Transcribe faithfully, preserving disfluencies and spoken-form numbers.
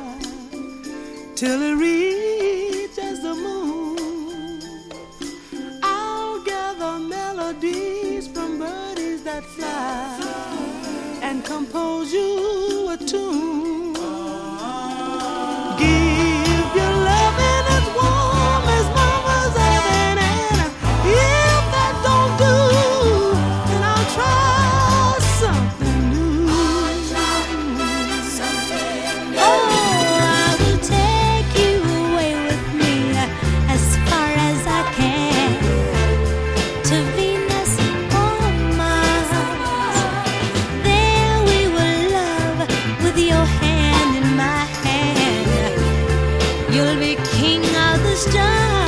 till it reaches the moon. I'll gather melodies from birdies that fly and compose you a tune. Give your loving as warm as mama's oven, and if that don't do, then I'll try something new. Oh, I will take you away with me as far as I can, to Venus or Mars. There we will love with your hand in my hand. You'll be king of the stars.